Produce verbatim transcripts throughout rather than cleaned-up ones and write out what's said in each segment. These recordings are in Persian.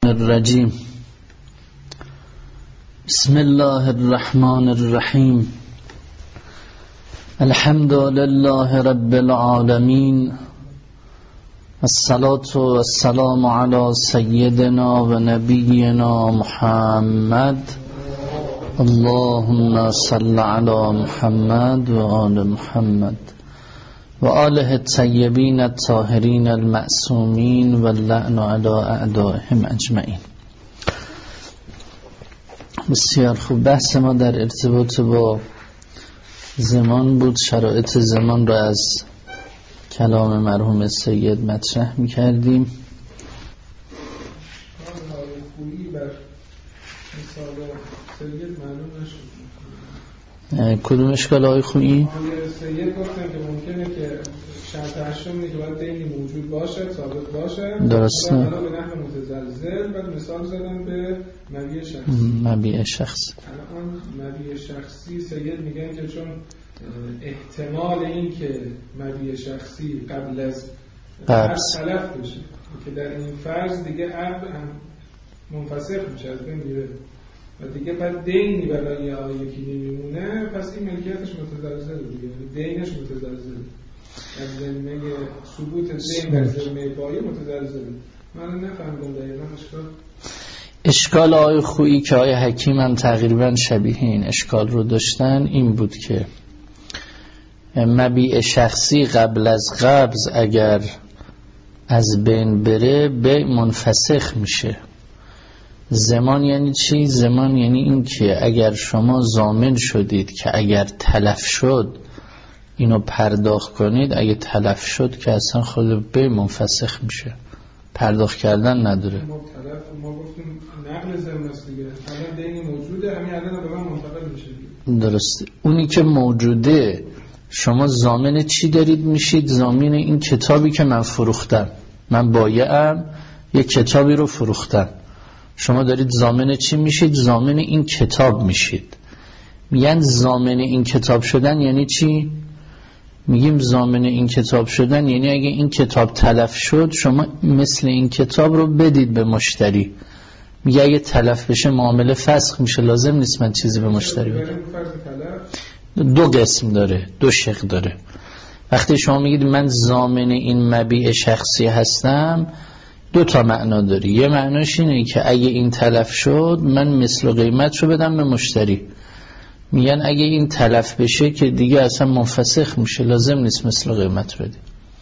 الرجیم. بسم الله الرحمن الرحیم. الحمد لله رب العالمین، الصلاة والسلام علی سیدنا و نبینا محمد. اللهم صل علی محمد و آل محمد و آله الطیبین الطاهرین المعصومین و اللعن علی اعدائهم اجمعین. بسیار خوب. بحث ما در ارتباط با زمان بود. شرایط زمان را از کلام مرحوم سید مطرح می کردیم. کدوم اشکال های خویی؟ سید گفتن که ممکنه که شرط هشتمی که باید دینی موجود باشه، ثابت باشه. درسته. بعد به نحو متزلزل، بعد مثال زدن به مبیع شخصی. مبیع شخصی. الان مبیع شخصی سید میگن که چون احتمال این که مبیع شخصی قبل از قبض تلف بشه که در این فرض دیگه عقد هم منفسخ میشه، از بین میره و دیگه بعد دینی برای یکی نمیمونه، پس این ملکیتش متزلزل دیگه، دینش متزلزل. از زمینه ثبوت دین در زمینه بایی متزلزل. من نفهمیدم دقیقاً اشکال. اشکال آقای خویی که آقای حکیم هم تقریبا شبیه این اشکال رو داشتن این بود که مبیع شخصی قبل از قبض اگر از بین بره بیع منفسخ میشه. زمان یعنی چی؟ زمان یعنی این که اگر شما ضامن شدید که اگر تلف شد اینو پرداخت کنید، اگه تلف شد که اصلا خود بیع منفسخ میشه، پرداخت کردن نداره. ما تلف ما گفتیم نقل ذمه است دیگه، الان دینی موجوده، همین الان به من منتقل میشه دیگه. درسته. اونی که موجوده شما ضامن چی دارید میشید؟ ضامن این کتابی که من فروختم. من بایعم یک کتابی رو فروختم، شما دارید ضامن چی میشید؟ ضامن این کتاب میشید. میگن ضامن این کتاب شدن یعنی چی؟ میگیم ضامن این کتاب شدن یعنی اگه این کتاب تلف شد شما مثل این کتاب رو بدید به مشتری. میگه اگه تلف بشه معامله فسخ میشه، لازم نیست من چیزی به مشتری بدم. دو قسم داره، دو شق داره. وقتی شما میگید من ضامن این مبیع شخصی هستم، دو تا معنا داری. یه معناش اینه که اگه این تلف شد من مثل قیمت رو بدم به مشتری. میگن اگه این تلف بشه که دیگه اصلا منفسخ میشه، لازم نیست مثل قیمت بدی.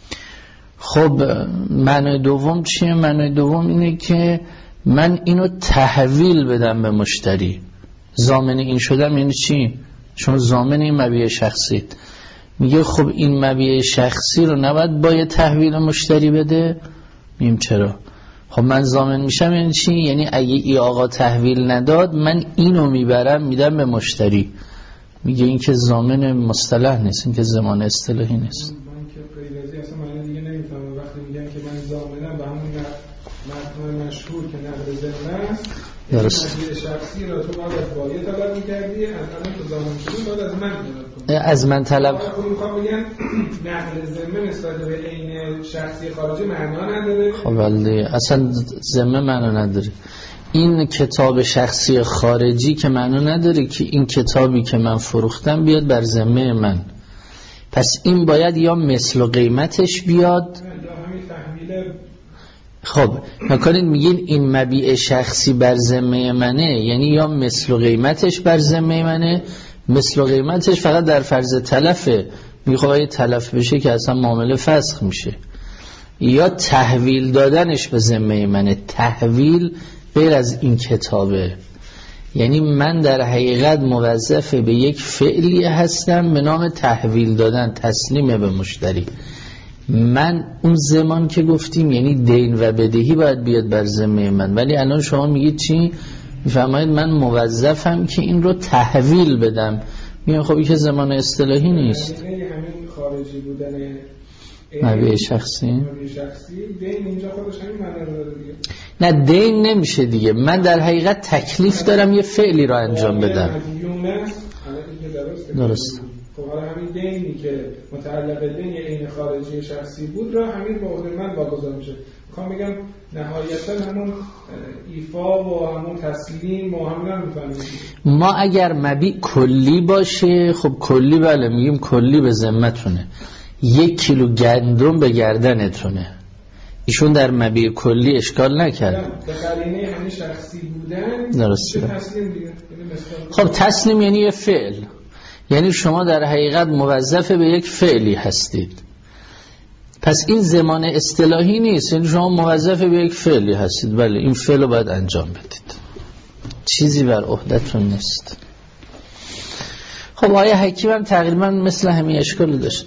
خب معنای دوم چیه؟ معنای دوم اینه که من اینو تحویل بدم به مشتری. ضامن این شدم یعنی چی؟ شما ضامن این مبیع شخصی. میگه خب این مبیع شخصی رو نباید باید تحویل مشتری بده. میم چرا؟ خب من ضامن میشم یعنی چی؟ یعنی اگه ای آقا تحویل نداد من اینو میبرم میدم به مشتری. میگه این که ضامن مصطلح نیست، این که ضمان اصطلاحی نیست. من که غیرازی اصلا معنی دیگه نمیفهمم وقتی میگن که من ضامنم به همون متن مشهور که نقل ذمه است. درست. مبیع شخصی رو تو باید از بایع طلب می‌کردی، از الان تو ضامن شدی باید از من طلب کنی. از من طلب. خب میخوام بگن نقل ذمه نسبت به عین شخصی خارجی معنا نداره. خب ولی اصلا ذمه معنا نداره. این کتاب شخصی خارجی که معنا نداره که این کتابی که من فروختم بیاد بر ذمه من. پس این باید یا مثل و قیمتش بیاد. خب نکنید میگین این مبیع شخصی بر ذمه منه، یعنی یا مثل و قیمتش بر ذمه منه. مثل و قیمتش فقط در فرض تلفه، میخواد اگه تلف بشه که اصلا معامله فسخ میشه. یا تحویل دادنش به ذمه منه. تحویل غیر از این کتابه، یعنی من در حقیقت موظف به یک فعلی هستم به نام تحویل دادن، تسلیم به مشتری. من اون زمان که گفتیم یعنی دین و بدهی باید بیاد بر ذمه من، ولی الان شما میگید چی؟ میفرمایید من موظفم که این رو تحویل بدم. میگن خب این که زمان اصطلاحی نیست. همین خارجی بودن مبیع شخصی. مبیع شخصی دین اینجا خودش همین معنی رو داره دیگه. نه دین نمیشه دیگه. من در حقیقت تکلیف دارم یه فعلی رو انجام بدم. درست. خب حالا همین دینی که متعلق به دین عین خارجی شخصی بود را همین به عهده من واگذار میشه. میخوام بگم نهایتا همون ایفا و همون تسلیم و همون هم میفهمیم. ما اگر مبیع کلی باشه، خب کلی بله میگیم کلی به ذمتونه، یک کیلو گندم به گردنتونه، ایشون در مبیع کلی اشکال نکرد. به قرینه همین شخصی بودن درسته. تسلیم دیگه. خب تسلیم یعنی یه فعل، یعنی شما در حقیقت موظف به یک فعلی هستید، پس این زمان اصطلاحی نیست، یعنی شما موظف به یک فعلی هستید، بله این فعل رو باید انجام بدید، چیزی بر عهدتون نیست. خب آیه حکیم هم تقریبا مثل همین اشکال داشت.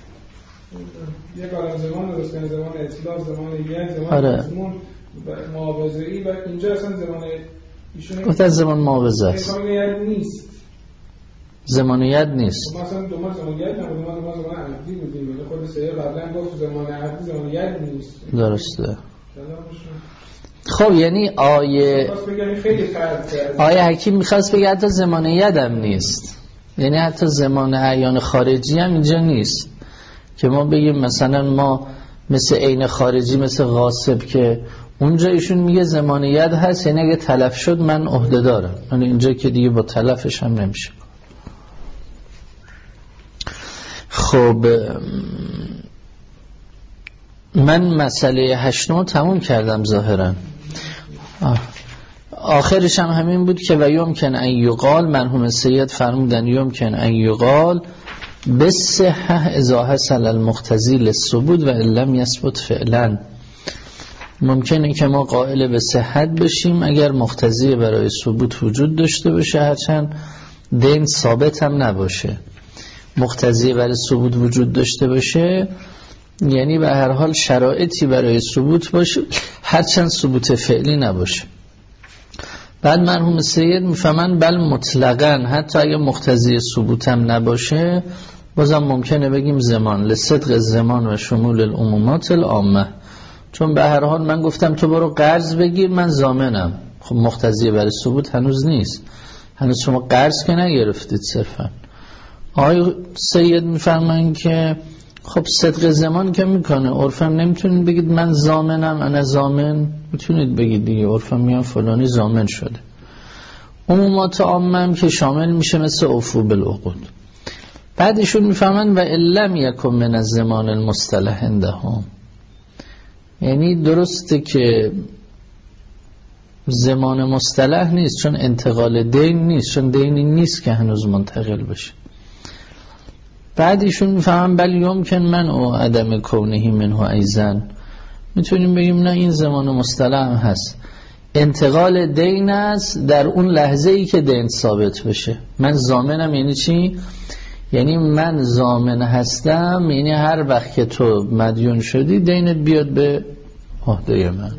یک عالم زمان درست کنه، زمان اطلاق، زمان یک، زمان آره. زمان معاوضه‌ای و اینجا اصلا زمان ایشون گفت زمان معاوضه است، زمانیت نیست، زمانیت نیست. مثلا دو ما زمانیت نبود، ما دو زمان عقدی بودیم، ولی خود سید قبلا گفت زمان عقدی زمانیت نیست. درسته. خب یعنی آیه آیه حکیم میخواست بگه حتی زمانیت هم نیست، یعنی حتی زمان اعیان خارجی هم اینجا نیست که ما بگیم مثلا ما مثل عین خارجی مثل غاصب که اونجا ایشون میگه زمانیت هست، یعنی اگه تلف شد من عهده دارم، یعنی اینجا که دیگه با تلفش هم نمیشه. خب من مسئله هشتم تموم کردم ظاهرا، آخرش هم همین بود که و یمکن ان یقال، مرحوم سید فرمودن یمکن ان یقال بصحه اذا حصل المقتضی للثبوت و ان لم یثبت فعلا. ممکنه که ما قائل به صحت بشیم اگر مقتضی برای ثبوت وجود داشته باشه، هرچند دین ثابت هم نباشه. مقتضی برای ثبوت وجود داشته باشه یعنی به هر حال شرایطی برای ثبوت باشه، هرچند ثبوت فعلی نباشه. بعد مرحوم سید میفهمن بل مطلقاً حتی اگه مقتضی ثبوت هم نباشه بازم ممکنه بگیم زمان لصدق زمان و شمول العمومات العامه، چون به هر حال من گفتم تو برو قرض بگیر من ضامنم، خب مقتضی برای ثبوت هنوز نیست، هنوز شما قرض که نگرفتید صرفا. آقای سید میفرمایند که خب صدق زمان که میکنه، عرفم نمیتونید بگید من ضامنم انا ضامن، میتونید بگید دیگه عرفم میان فلانی ضامن شده. عمومات عامه که شامل میشه مثل عفو بالعقود. بعدشون میفهمن و علم یکم من از زمان المصطلح عندهم، یعنی درسته که زمان مصطلح نیست چون انتقال دین نیست، چون دینی نیست که هنوز منتقل بشه. بعدیشون میفهمن بل یمکن من او عدم کونهی منه ایزن، میتونیم بگیم نه این زمان مصطلح هم هست، انتقال دین است در اون لحظه ای که دین ثابت بشه. من ضامنم یعنی چی؟ یعنی من ضامن هستم، یعنی هر وقت که تو مدیون شدی دینت بیاد به عهده من.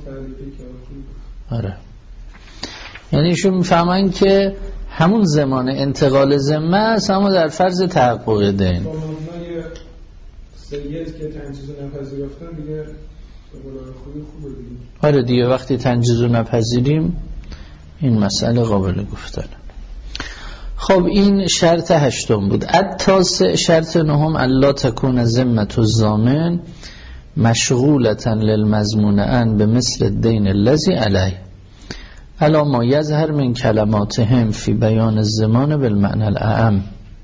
آره، یعنی ایشون میفهمن که همون زمان انتقال ذمه است اما در فرض تحقق دین. با مبنای سید که تنجیز و نپذیرفتن دیگه خوبی خوبه دیگه. آره دیگه وقتی تنجیز و نپذیریم این مسئله قابل گفتن. خب این شرط هشتم بود. التاسع شرط نهم الا تکون ذمة الضامن مشغولة للمضمون ان به مثل الدین الذی علیه الا ما یظهر من کلماتهم فی بیان الزمان بالمعنى الاعم.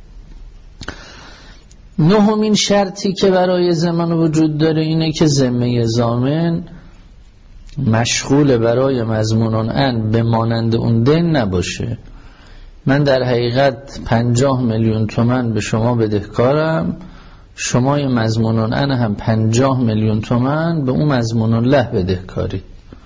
نهمین شرطی که برای زمان وجود داره اینه که ذمه ضامن مشغول برای مضمون ان به مانند اون دین نباشه. من در حقیقت پنجاه میلیون تومان به شما بدهکارم، شما یه مضمون ان هم پنجاه میلیون تومان به اون مضمون له بدهکاری.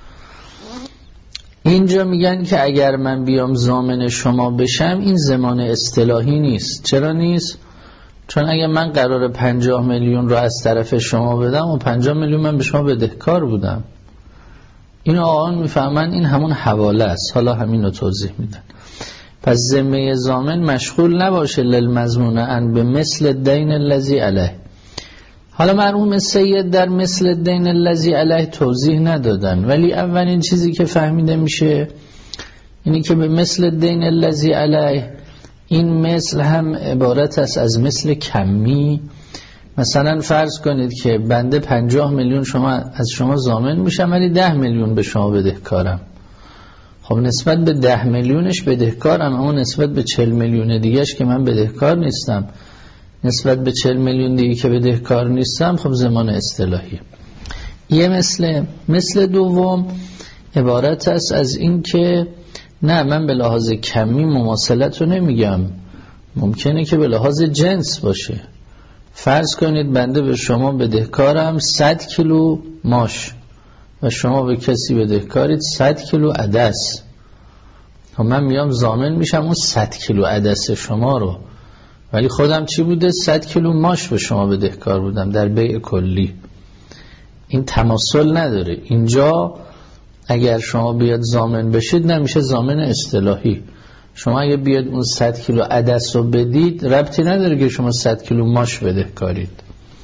اینجا میگن که اگر من بیام ضامن شما بشم این زمان اصطلاحی نیست. چرا نیست؟ چون اگر من قرار پنجاه میلیون رو از طرف شما بدم و پنجاه میلیون من به شما بدهکار بودم. این آقایان میفهمن این همون حواله است. حالا همین رو توضیح میدن. پس ذمه ضامن مشغول نباشه للمضمون ان به مثل الدین الذی علیه. حالا مرحوم سید در مثل الدین الذی علیه توضیح ندادن، ولی اولین چیزی که فهمیده میشه اینی که به مثل الدین الذی علیه این مثل هم عبارت است از مثل کمی مثلا فرض کنید که بنده پنجاه میلیون شما از شما ضامن میشم ولی ده میلیون به شما بدهکارم. خب نسبت به ده میلیونش بدهکارم، اما نسبت به چهل میلیون دیگهش که من بدهکار نیستم، نسبت به چهل میلیون دیگه که بدهکار نیستم، خب ضمان اصطلاحی. یه مثل مثل دوم عبارت است از این که نه من به لحاظ کمی مماثلت رو نمیگم، ممکنه که به لحاظ جنس باشه. فرض کنید بنده به شما بدهکارم صد کیلو ماش و شما به کسی بدهکارید صد کیلو عدس. خب من میام ضامن میشم اون صد کیلو عدس شما رو، ولی خودم چی بوده؟ صد کیلو ماش به شما بدهکار بودم در بیع کلی. این تماثل نداره. اینجا اگر شما بیاد ضامن بشید نمیشه ضامن اصطلاحی. شما اگه بیاد اون صد کیلو عدس رو بدید ربطی نداره که شما صد کیلو ماش بدهکارید.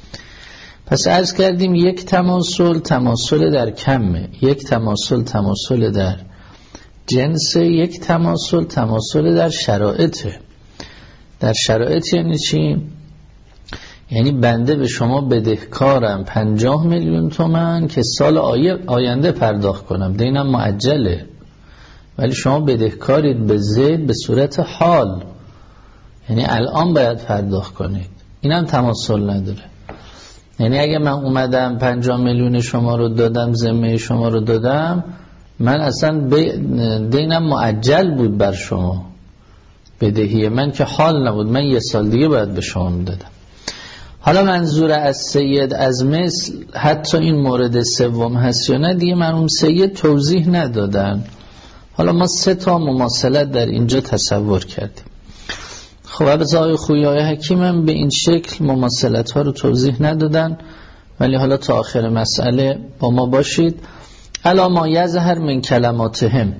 پس عرض کردیم یک تماثل تماثل در کمه، یک تماثل تماثل در جنس، یک تماثل تماثل در شرایطه. در شرایط یعنی چی؟ یعنی بنده به شما بدهکارم پنجاه میلیون تومان که سال آینده پرداخت کنم، دینم معجله، ولی شما بدهکارید به زید به صورت حال، یعنی الان باید پرداخت کنید. اینم تماثل نداره. یعنی اگه من اومدم پنجاه میلیون شما رو دادم، ذمه شما رو دادم، من اصلا دینم معجل بود بر شما، بدهی من که حال نبود، من یه سال دیگه باید به شما میدادم. حالا منظور از سید از مثل حتی این مورد سوم هست یا نه دیگه مرحوم سید توضیح ندادن. حالا ما سه تا مماثلت در اینجا تصور کردیم. خب البته آقای خویای حکیم هم به این شکل مماثلت ها رو توضیح ندادن، ولی حالا تا آخر مسئله با ما باشید. الا ما یظهر من کلماتهم،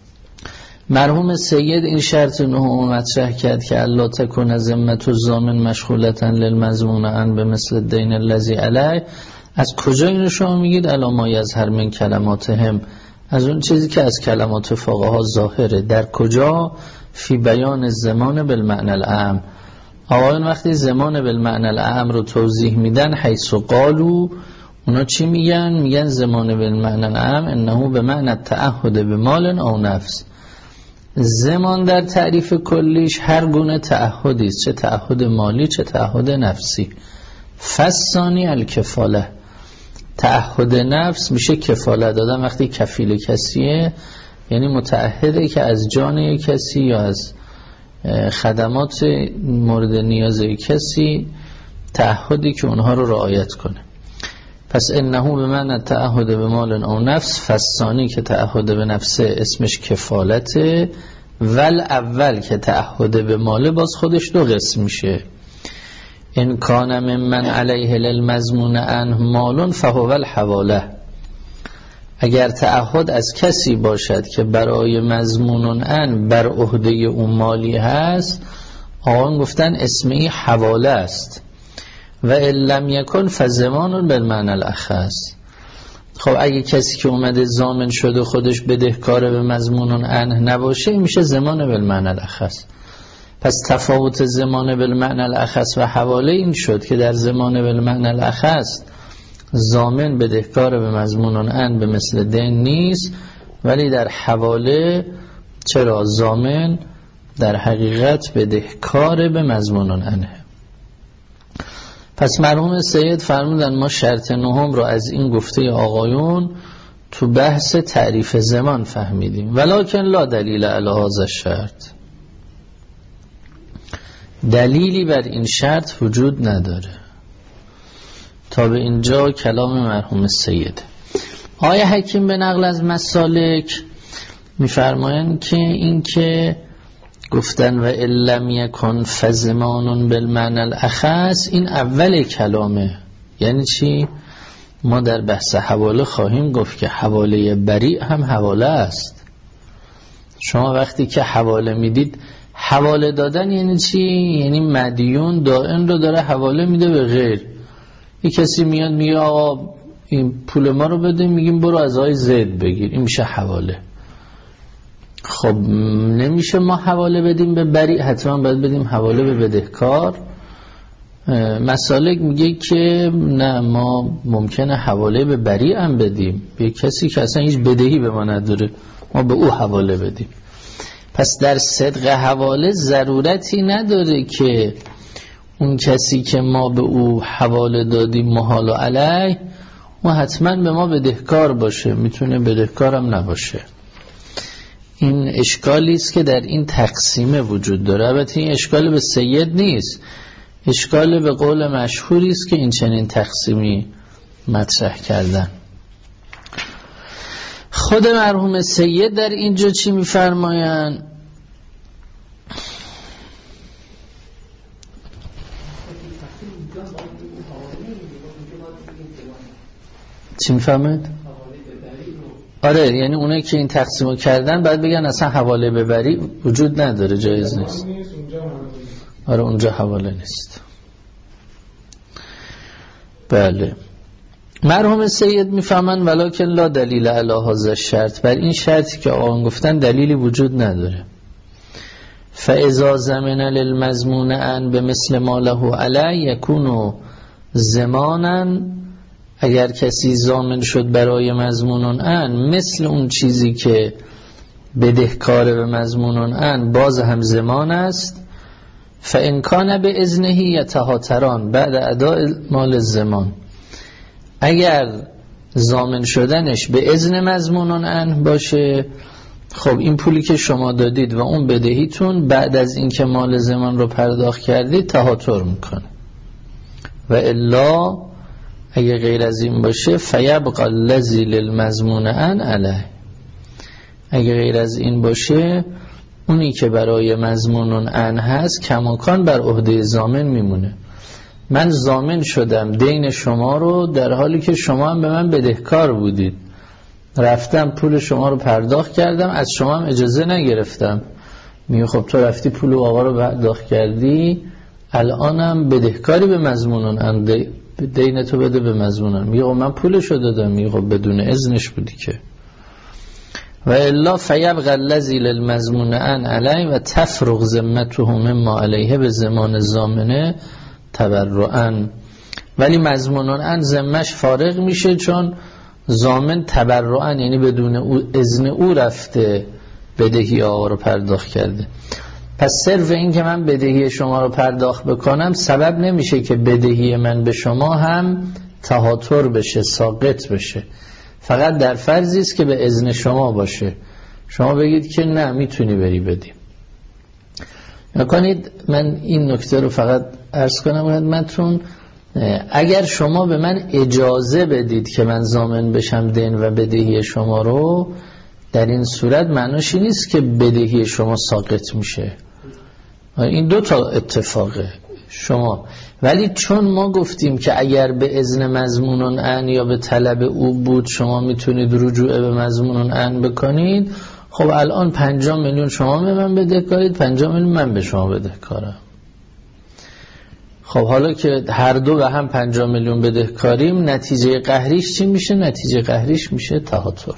مرحوم سید این شرط نهم مطرح کرد که الا تکون ذمة الضامن مشغولة للمضمون عن به مثل الدین الذی علیه. از کجا اینو شما میگید الا ما یظهر من کلماتهم؟ از اون چیزی که از کلمات فقها ظاهره. در کجا؟ فی بیان زمان بالمعنى العام. آقایون وقتی زمان بالمعنى العام رو توضیح میدن حیث قالو، اونا چی میگن؟ میگن زمان بالمعنى العام انه به معنی التعهد به مال او نفس. زمان در تعریف کلیش هر گونه تعهدی است، چه تعهد مالی چه تعهد نفسی. فثانی الکفاله، تعهد نفس میشه کفاله دادن. وقتی کفیل کسیه یعنی متعهده که از جان کسی یا از خدمات مورد نیاز کسی تعهدی که اونها رو رعایت کنه. پس انه به معنی تعهد به مال او نفس، فثانی که تعهد به نفسه اسمش کفالته، ول اول که تعهد به مال باز خودش دو قسم میشه. ان کان ممن علیه للمضمون عنه مال فهو الحواله. اگر تعهد از کسی باشد که برای مضمون عنه بر عهده اون مالی هست، آقایان گفتن اسمی حواله است. و ان لم یکن فضمان بالمعنى الاخص. خب اگه کسی که اومده ضامن شده خودش بدهکار به مضمون عنه نباشه، این میشه ضمان بالمعنى الاخص. پس تفاوت ضمان بالمعنى الاخص و حواله این شد که در ضمان بالمعنى الاخص ضامن بدهکار به مضمون عنه به مثل دین نیست، ولی در حواله چرا ضامن در حقیقت بدهکار به مضمون عنه. پس مرحوم سید فرمودن ما شرط نهم رو از این گفته آقایون تو بحث تعریف زمان فهمیدیم، ولکن لا دلیل علی هذا الشرط، دلیلی بر این شرط وجود نداره. تا به اینجا کلام مرحوم سید. آقای حکیم به نقل از مسالک میفرمایند که این که گفتن و لم یکن فضمان بالمعنى الاخص، این اول کلامه. یعنی چی؟ ما در بحث حواله خواهیم گفت که حواله بریء هم حواله است. شما وقتی که حواله میدید، حواله دادن یعنی چی؟ یعنی مدیون دائن رو داره حواله میده به غیر. یک کسی میاد میگه آقا این پول ما رو بده، میگیم برو از آقای زید بگیر، این میشه حواله. خب نمیشه ما حواله بدیم به بریء، حتما باید بدیم حواله به بدهکار. مسالک میگه که نه، ما ممکنه حواله به بری هم بدیم، به کسی که اصلا هیچ بدهی به ما نداره ما به او حواله بدیم. پس در صدق حواله ضرورتی نداره که اون کسی که ما به او حواله دادیم محال علیه و حتما به ما بدهکار باشه، میتونه بدهکارم نباشه. این اشکالی است که در این تقسیمه وجود داره. البته این اشکال به سید نیست، اشکال به قول مشهوری است که این چنین تقسیمی مطرح کردن. خود مرحوم سید در اینجا چی میفرماین؟ چی میفهمید؟ آره، یعنی اونایی که این تقسیمو کردن باید بگن اصلا حواله ببری وجود نداره، جایز نیست. آره اونجا حواله نیست. بله. مرحوم سید میفهمن ولکن لا دلیل علی هذا الشرط، بر این شرطی که آقایان گفتن دلیلی وجود نداره. فاذا ضمن للمضمون ان بمثل ما له علی یکون ضمانا، اگر کسی ضامن شد برای مضمون ان مثل اون چیزی که بدهکار به مضمون ان باز هم ضمان است. فان کان باذنه یتهاتران بعد اداء مال الضمان، اگر ضامن شدنش به اذن مضمون ان باشه، خب این پولی که شما دادید و اون بدهیتون بعد از اینکه مال ضمان رو پرداخت کردید تهاتر میکنه. و الا اگه غیر از این باشه فیبقى الذی للمضمون ان علیه، اگه غیر از این باشه اونی که برای مضمون ان هست کماکان بر عهده ضامن میمونه. من ضامن شدم دین شما رو در حالی که شما هم به من بدهکار بودید، رفتم پول شما رو پرداخت کردم، از شما هم اجازه نگرفتم. میگه خب تو رفتی پول آقا رو پرداخت کردی، الانم بدهکاری به مضمون ان، دین تو بده به مضمون ان. میگه من پولشو دادم. میگه خب بدون اذنش بودی که. و الا فیبقى الذی للمضمون ان علیه و تفرغ ذمته مما علیه به ضمان ضامنه تبرعا، ولی مضمون ان ذمش فارغ میشه چون ضامن تبرعا یعنی بدون او اذن او رفته بدهی آقا رو پرداخت کرده. پس صرف این که من بدهی شما رو پرداخت بکنم سبب نمیشه که بدهی من به شما هم تهاتر بشه، ساقط بشه. فقط در فرضی است که به اذن شما باشه، شما بگید که نه میتونی بری بدی. نکنید من این نکته رو فقط عرض کنم خدمتتون، اگر شما به من اجازه بدید که من ضامن بشم دین و بدهی شما رو، در این صورت معناش این نیست که بدهی شما ساقط میشه. این دو تا اتفاقه شما، ولی چون ما گفتیم که اگر به اذن مضمون ان یا به طلب او بود شما میتونید رجوع به مضمون ان بکنید، خب الان پنجاه میلیون شما به من بدهکارید، پنجاه میلیون من به شما بدهکارم. خب حالا که هر دو به هم پنجاه میلیون بدهکاریم، نتیجه قهریش چی میشه؟ نتیجه قهریش میشه تهاتر.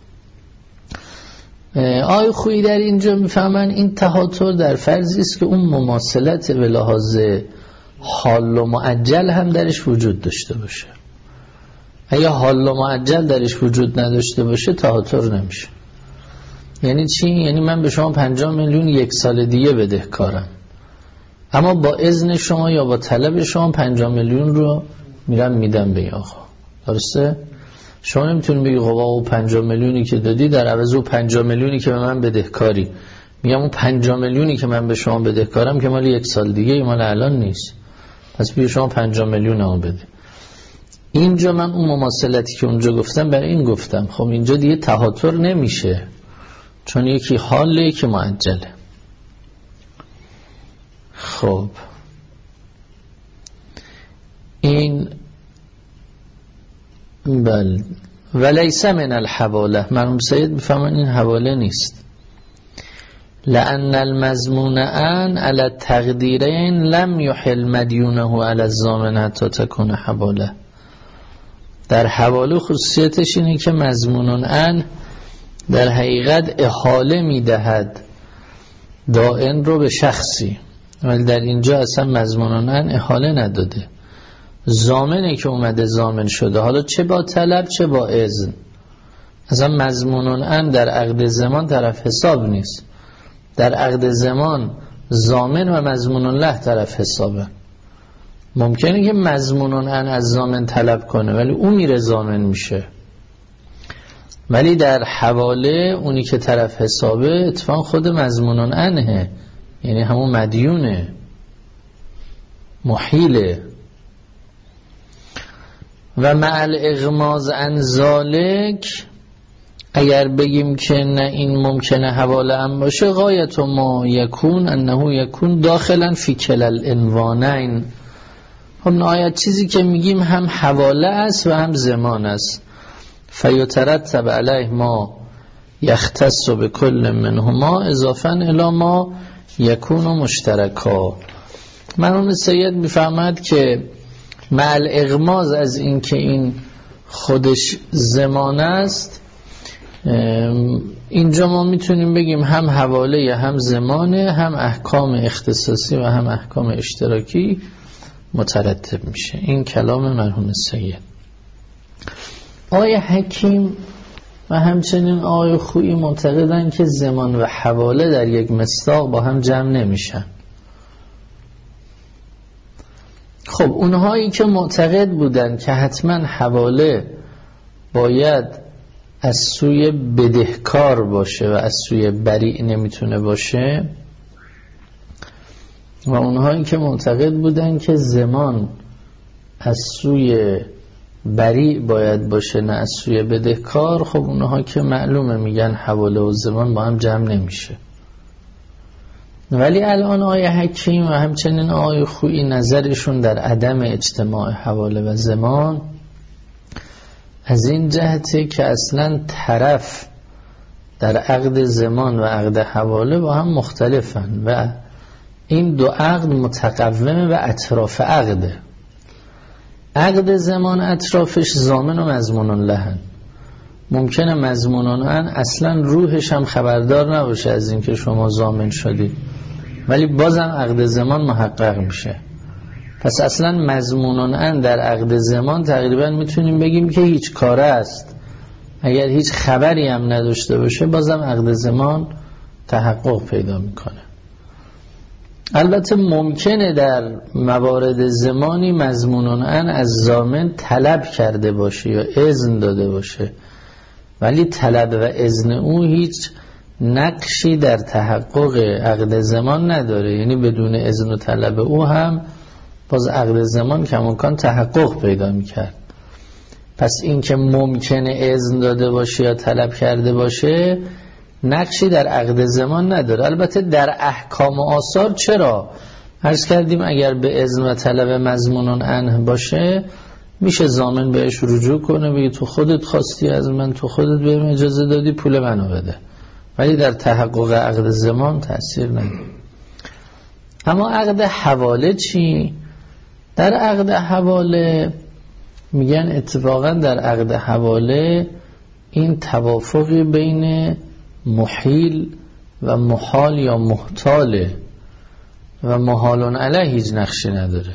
آی خویی در اینجا میفهمن این تهاتر در فرضی است که اون مماثلت به لحاظ حال و معجل هم درش وجود داشته باشه. اگه حال و معجل درش وجود نداشته باشه تهاتر نمیشه. یعنی چی؟ یعنی من به شما پنجاه میلیون یک سال دیگه بدهکارم، اما با اذن شما یا با طلب شما پنجاه میلیون رو میرم میدم به آقا. درسته؟ شما نمیتونید بگی خب آقا پنجاه میلیونی که دادی در عوض او پنجاه میلیونی که به من بدهکاری، میگم اون پنجاه میلیونی که من به شما بدهکارم که مال یک سال دیگه، مال الان نیست، پس بیا شما پنجاه میلیون هم بده. اینجا من اون مماثلتی که اونجا گفتم برای این گفتم. خب اینجا دیگه تهاتر نمیشه چون یکی حاله یکی معجله. خب این بل ولیس من الحواله، مرحوم سید بفهمن این حواله نیست. لأن المضمون ان على التقدیرین لم يحل مدیونه على الضامن حتی تكون حواله. در حواله خصوصیتش اینه که مضمون ان در حقیقت احاله میدهد دائن رو به شخصی، ولی در اینجا اصلا مضمون ان احاله نداده، ضامنه که اومده ضامن شده، حالا چه با طلب چه با اذن. اصلا مضمون ان در عقد زمان طرف حساب نیست، در عقد زمان ضامن و مضمون له طرف حسابه. ممکنه که مضمون ان از ضامن طلب کنه ولی اون میره ضامن میشه، ولی در حواله اونی که طرف حسابه اتفاق خود مضمون انه، یعنی همون مدیونه، محیله. و مع الاغماض عن ذالک، اگر بگیم که نه این ممکنه حواله هم باشه، غایت ما یکون انه یکون داخلا فی کلا العنوانین. خب نهایت چیزی که میگیم هم حواله است و هم زمان است. فیترتب علیه ما یختص بكل منهما اضافا الی ما یکون مشترکا. مرحوم سید میفهمد که مع الاغماض از این که این خودش زمان است، اینجا ما میتونیم بگیم هم حواله هم زمانه، هم احکام اختصاصی و هم احکام اشتراکی مترتب میشه. این کلام مرحوم سید. آقای حکیم و همچنین آقای خویی معتقدن که زمان و حواله در یک مصداق با هم جمع نمیشن. خب اونهایی که معتقد بودن که حتما حواله باید از سوی بدهکار باشه و از سوی بریء نمیتونه باشه، و اونهایی که معتقد بودن که زمان از سوی بریء باید باشه نه از سوی بدهکار، خب اونها که معلومه میگن حواله و زمان با هم جمع نمیشه. ولی الان آقای حکیم و همچنین آقای خویی نظرشون در عدم اجتماع حواله و زمان از این جهته که اصلا طرف در عقد زمان و عقد حواله با هم مختلفن و این دو عقد متقومه و اطراف عقده. عقد زمان اطرافش ضامن و مضمون لهن. ممکنه مضمون ان اصلا روحش هم خبردار نباشه از اینکه شما ضامن شدید، ولی بازم عقد زمان محقق میشه. پس اصلا مضمون ان در عقد زمان تقریبا میتونیم بگیم که هیچ کاره است. اگر هیچ خبری هم نداشته باشه بازم عقد زمان تحقق پیدا میکنه. البته ممکنه در موارد زمانی مضمون ان از ضامن طلب کرده باشه یا اذن داده باشه، ولی طلب و اذن او هیچ نقشی در تحقق عقد زمان نداره، یعنی بدون اذن و طلب او هم باز عقد زمان کماکان تحقق پیدا میکرد. پس این که ممکنه اذن داده باشه یا طلب کرده باشه نقشی در عقد زمان نداره. البته در احکام آثار چرا؟ عرض کردیم اگر به اذن و طلب مضمون انه باشه میشه ضامن بهش رجوع کنه، بگی تو خودت خواستی از من، تو خودت بهم اجازه دادی، پول منو بده. ولی در تحقق عقد زمان تأثیر نداره. اما عقد حواله چی؟ در عقد حواله میگن اتفاقا در عقد حواله این توافقی بین محیل و محال یا محتاله و محالون علیه هیچ نقشی نداره.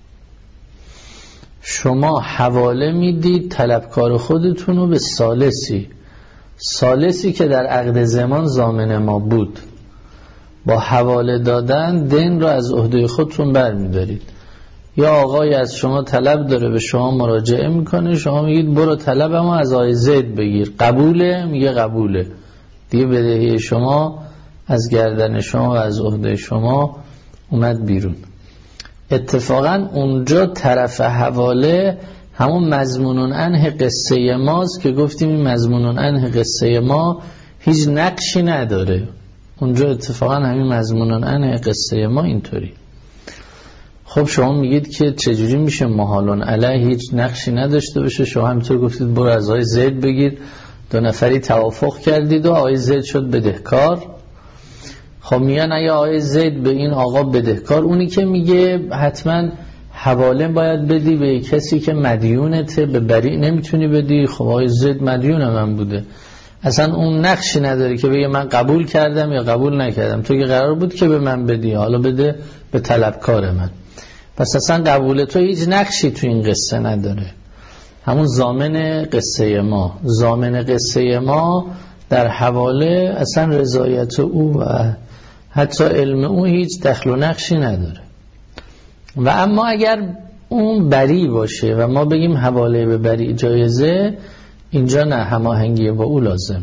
شما حواله میدید طلبکار خودتونو به ثالثی، ثالثی که در عقد زمان ضامن ما بود، با حواله دادن دین رو از عهده خودتون برمیدارید. یا آقای از شما طلب داره به شما مراجعه میکنه، شما میگید برو طلبمو از آقای زید بگیر، قبوله؟ میگه قبوله، دیگه بدهی شما از گردن شما و از عهده شما اومد بیرون. اتفاقا اونجا طرف حواله همون مضمون انه قصه ماست که گفتیم این مضمون انه قصه ما هیچ نقشی نداره. اونجا اتفاقا همین مضمون انه قصه ما اینطوری. خب شما میگید که چجوری میشه محالون علیه هیچ نقشی نداشته باشه؟ شما همینطور گفتید برو از آقای زید بگیر، دو نفری توافق کردید و آقای زید شد بدهکار. خب میگن اگه آقای زید به این آقا بدهکار، اونی که میگه حتما حواله باید بدی به کسی که مدیونته، به بریء نمیتونی بدی. خب آقای زید مدیون من بوده، اصلا اون نقشی نداره که بگه من قبول کردم یا قبول نکردم. تو که قرار بود که به من بدی، حالا بده به طلبکار من. پس اصلا قبول تو هیچ نقشی تو این قصه نداره. همون ضامن قصه ما، ضامن قصه ما در حواله اصلا رضایت او و حتی علم او هیچ دخل و نقشی نداره. و اما اگر اون بری باشه و ما بگیم حواله به بری جایزه، اینجا نه، هماهنگی با او لازمه.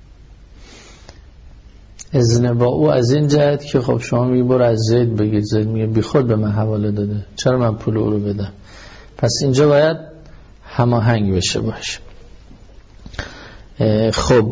اذن با او از این جهت که خب شما میگی برو از زید بگید، زید میگه بی خود به من حواله داده، چرا من پول او رو بدم؟ پس اینجا باید هماهنگ بشه باشه. خب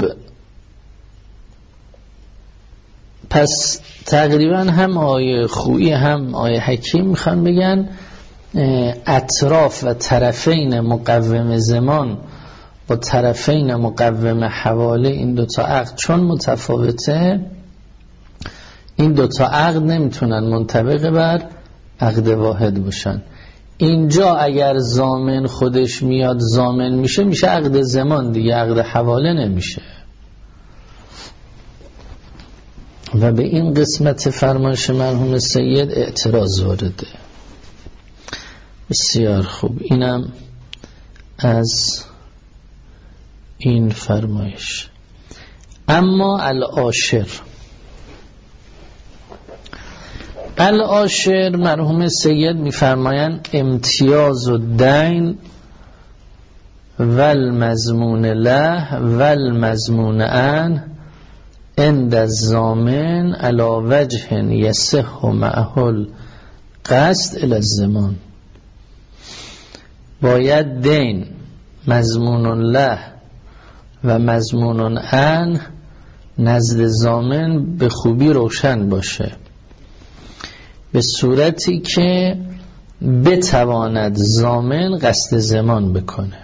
پس تقریبا هم آیه خویی هم آیه حکیم میخوان بگن اطراف و طرفین مقوم زمان با طرفین مقوم حواله، این دوتا عقد چون متفاوته، این دوتا عقد نمیتونن منطبق بر عقد واحد باشن. اینجا اگر ضامن خودش میاد ضامن میشه، میشه عقد زمان دیگه، عقد حواله نمیشه. و به این قسمت فرمایش مرحوم سید اعتراض وارده. بسیار خوب، اینم از این فرمایش. اما العاشر، العاشر مرحوم سید میفرمایند امتیاز الدین والمضمون له والمضمون عنه عند الضامن علی وجه یصح معه القصد الی الضمان. باید دین مضمون له و مضمون عنه نزد ضامن به خوبی روشن باشه، به صورتی که بتواند ضامن قصد ضمان بکنه.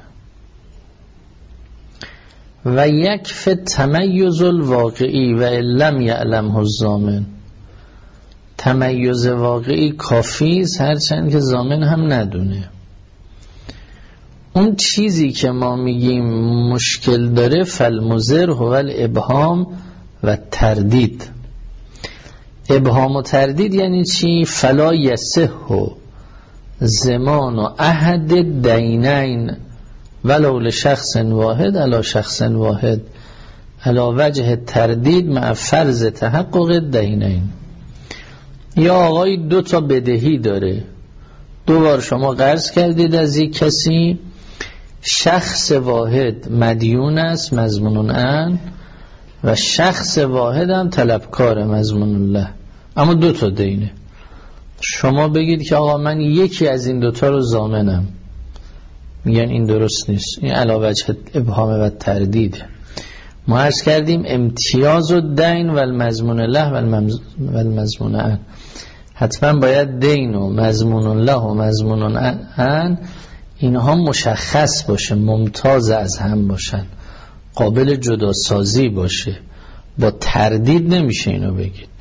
و یکفی تمیز الواقعی و لم یعلمه الضامن، تمیز واقعی کافی است هرچند که ضامن هم ندونه. اون چیزی که ما میگیم مشکل داره فالمضر هو الابهام و تردید. ابهام و تردید یعنی چی؟ فلا یصح زمان و عهد دینین ولو لشخص واحد علی شخص واحد علی وجه تردید مع فرض تحقق دینین. یا آقای دو تا بدهی داره، دو بار شما قرض کردید از یک کسی، شخص واحد مدیون است مضمون عنه و شخص واحد هم طلبکار مضمون الله، اما دو تا دینه. شما بگید که آقا من یکی از این دوتا رو ضامنم، میگن این درست نیست، این علاوه وجه ابهام و تردیده. ما عرض کردیم امتیاز الدین و المضمون له و المضمون عنه، حتما باید دین و مضمون الله و مضمون عنه اینها مشخص باشه، ممتاز از هم باشن، قابل جداسازی باشه. با تردید نمیشه اینو بگید.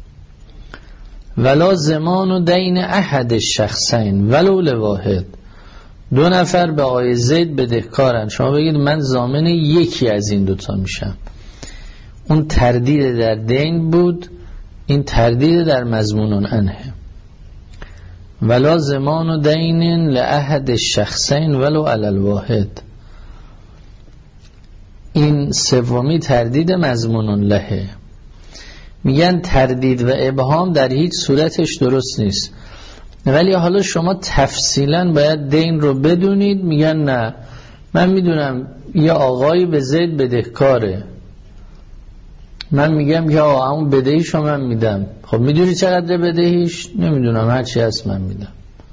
ولا زمان و دین احد الشخصین ولو لواحد، دو نفر به آقای زید بدهکارن، شما بگید من ضامن یکی از این دوتا میشم. اون تردید در دین بود، این تردید در مضمون عنه. ولا زمان و دین لأحد الشخصین ولو علی الواحد، این سومی تردید مضمون لهه. میگن تردید و ابهام در هیچ صورتش درست نیست، ولی حالا شما تفصیلا باید دین رو بدونید. میگن نه، من میدونم یه آقایی به زید بدهکاره، من میگم که آقا همون بدهیشو من میدم. خب میدونی چقدر بدهیش؟ نمیدونم، هرچی هست من میدم.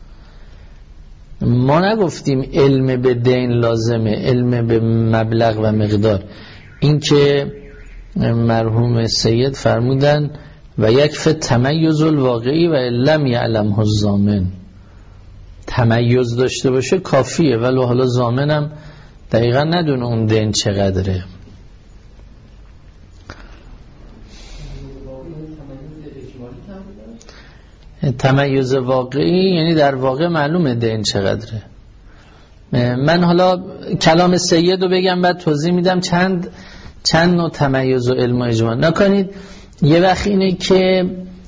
ما نگفتیم علم به دین لازمه، علم به مبلغ و مقدار. این که مرحوم سید فرمودن و یکفی تمیز الواقعی و لم یعلمه الضامن، تمیز داشته باشه کافیه، ولی حالا ضامنم دقیقا ندونه اون دین چقدره. تمیز واقعی یعنی در واقع معلومه دین چقدره. من حالا کلام سید رو بگم بعد توضیح میدم. چند چند نوع تمیز و علم و اجمال نکنید. یه وقت اینه که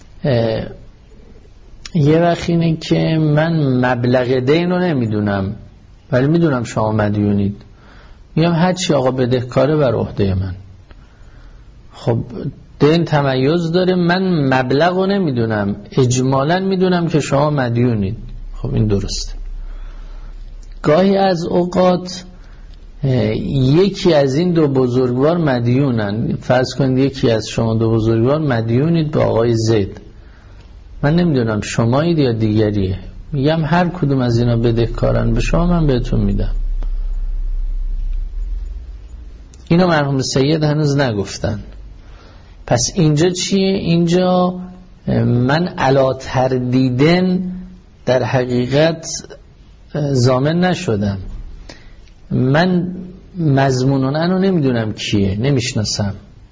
یه وقت اینه که من مبلغ دین رو نمیدونم ولی میدونم شما مدیونید، میگم هر چی آقا بدهکاره بر عهده من. خب دین تمیز داره، من مبلغ رو نمیدونم، اجمالا میدونم که شما مدیونید. خب این درسته. گاهی از اوقات یکی از این دو بزرگوار مدیونن، فرض کنید یکی از شما دو بزرگوار مدیونید به آقای زید، من نمیدونم شمایید یا دیگریه، میگم هر کدوم از اینا بدهکارن به شما، من بهتون میدم. اینا مرحوم سید هنوز نگفتن. پس اینجا چیه؟ اینجا من علا تردیدن در حقیقت ضامن نشدم، من مضمونون انو نمیدونم کیه، نمیشناسم.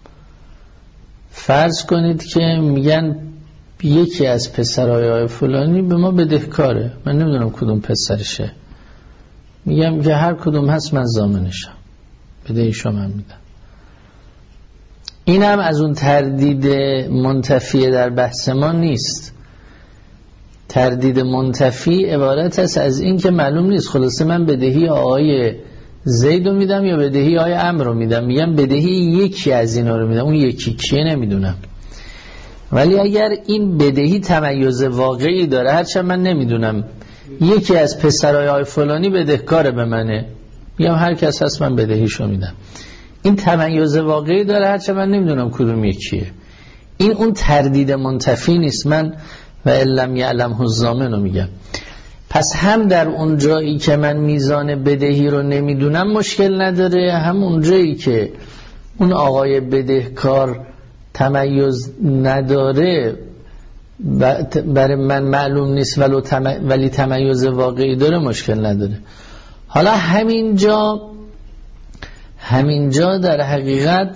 فرض کنید که میگن یکی از پسرهای آقای فلانی به ما بدهکاره، من نمیدونم کدوم پسرشه، میگم که هر کدوم هست من ضامنشم، بدهیشو من میدم. این هم از اون تردید منتفی در بحث ما نیست. تردید منتفی عبارت است از این که معلوم نیست خلاصه من بدهی آقای زید رو میدم یا بدهی آقای عمرو رو میدم، میگم بدهی یکی از اینا رو میدم، اون یکی کیه نمیدونم. ولی اگر این بدهی تمیز واقعی داره، هرچند من نمیدونم یکی از پسرای آقای فلانی بدهکار به منه، میگم هر کس هست من بدهیشو میدم، این تمیز واقعی داره، هرچند من نمیدونم کدوم یکیه. این اون تردید منتفی نیست. من و علم یعلم الضامن رو میگم. پس هم در اون جایی که من میزان بدهی رو نمیدونم مشکل نداره، هم اون جایی که اون آقای بدهکار تمیز نداره برای من معلوم نیست ولی تمیز واقعی داره مشکل نداره. حالا همینجا همینجا در حقیقت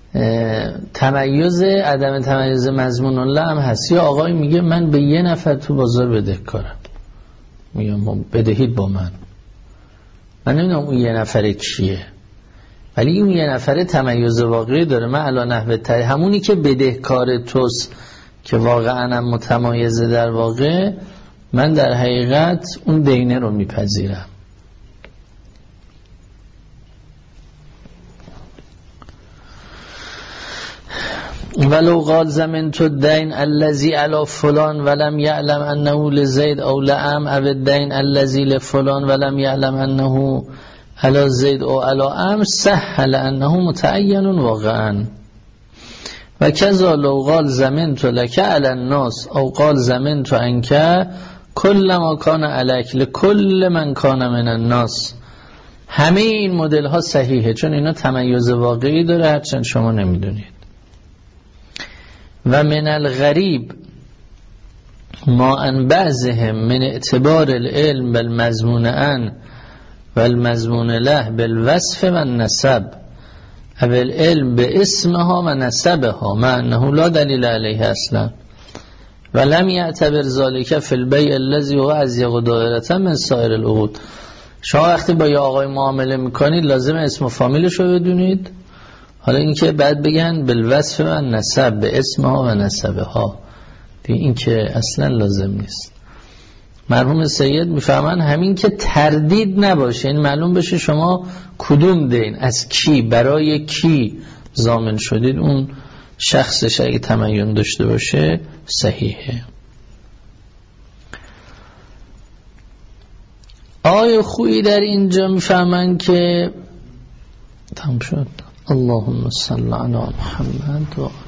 تمیز عدم تمیز مضمون الله هم هست. یا آقای میگه من به یه نفر تو بازار بدهکارم، میگم بدهید با من، من نمیدونم اون یه نفر کیه ولی اون یه نفر تمیز واقعی داره. من علی نحو تای همونی که بدهکار توست که واقعا هم متمایزه، در واقع من در حقیقت اون دینه رو میپذیرم. ولو قال زمنت الدين الذي على فلان ولم يعلم انه لزيد او لعم او الدين الذي لفلان ولم يعلم انه على زيد او على عم سهل انه متعين واقعا. و كذا لو قال زمنت لك على الناس او قال زمنت عنك كل ما كان عليك لكل من كان من الناس. همه این مدل ها صحیحه چون اینا تمیز واقعی داره، هرچند شما نمیدونید. و من الغریب ما ان بعضهم من اعتبار العلم بالمضمون ان والمضمون له بالوصف و النسب او العلم باسمها و نسبها مع انه لا دلیل علیه اصلا و لم یعتبر ذلك فی البیع الذی هو اضیق دایره من سایر العقود. شما وقتی با یه آقای معامله میکنید لازم اسم و فامیلش رو بدونید. حالا این که بعد بگن بالوصف و نسب به اسمها و نسبه ها، این که اصلا لازم نیست. مرحوم سید میفهمن همین که تردید نباشه، این معلوم بشه شما کدوم دین از کی برای کی ضامن شدید، اون شخصش اگه تمایل داشته باشه صحیحه. آیه خویی در اینجا میفهمن که تمام شد. اللهم صل علی محمد و